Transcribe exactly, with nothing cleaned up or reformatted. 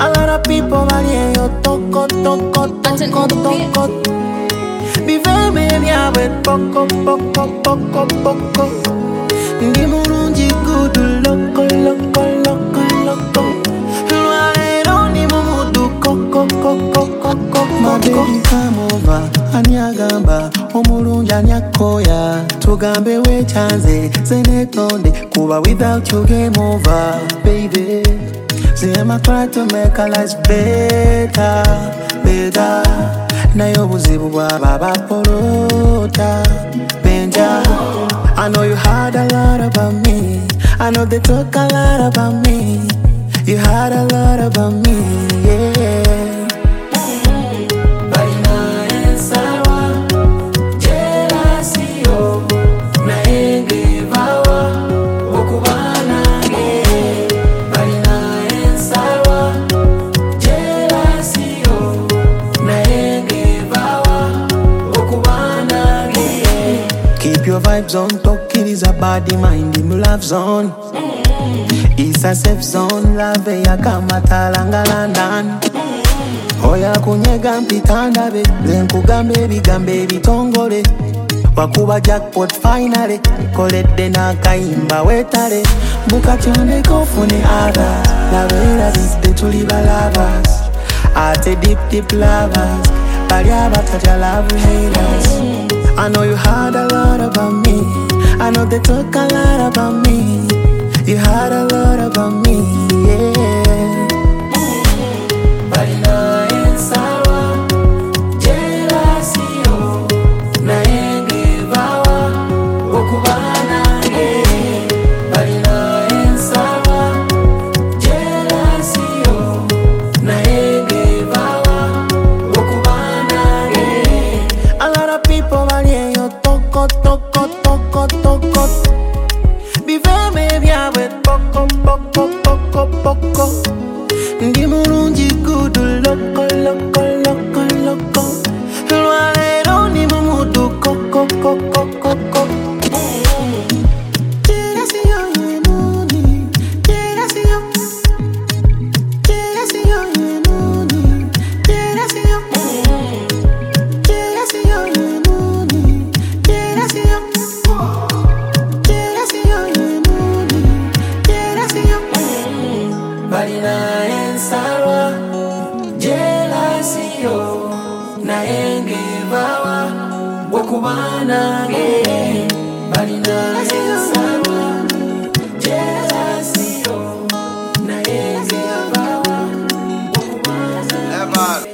A lot of people value yo toko toko toko toko. Vive baby a wet poco poco poco poco. Ndi murunji good loco loco loco loco. Lualero ni mumudu koko koko koko. My baby come over, anyagamba omulungi anyakoya. Tugambe we chanze zenetonde kuba without you game over, baby. See I'm trying to make our lives better, better. Na yo buzibu bwa baba porota, benja. I know you heard a lot about me. I know they talk a lot about me. You heard a lot about me, yeah. Keep your vibes on, talk it is a body, mind in love zone. It's a safe zone, love ya kama talanga London. Oya kunyega mpitanda be, zenku gambe bigambe bitongole. Wakuba jackpot finally, kolede na kaimba wetale. Buka chonde kofune others, lave la viste tuliba lovers. Ate deep deep lovers, balia bataja love haters. I know you heard a lot about me. I know they talk a lot about me. You heard a lot about me, yeah. Balina en sawa, jealousy yo, na enge bawa, okubana ge. Balina en sawa, jealousy yo, na enge bawa, okubana ge. A lot of people value yo toko toko toko toko. Vive baby a wet poco poco poco poco. Ndi murunji good loco loco loco loco. Lualero ni mumudu koko koko koko. Balina en sawa, jealousy yo, na enge bawa, wakubana ge. Balina en sawa, jealousy yo, na enge bawa, wakubana ge.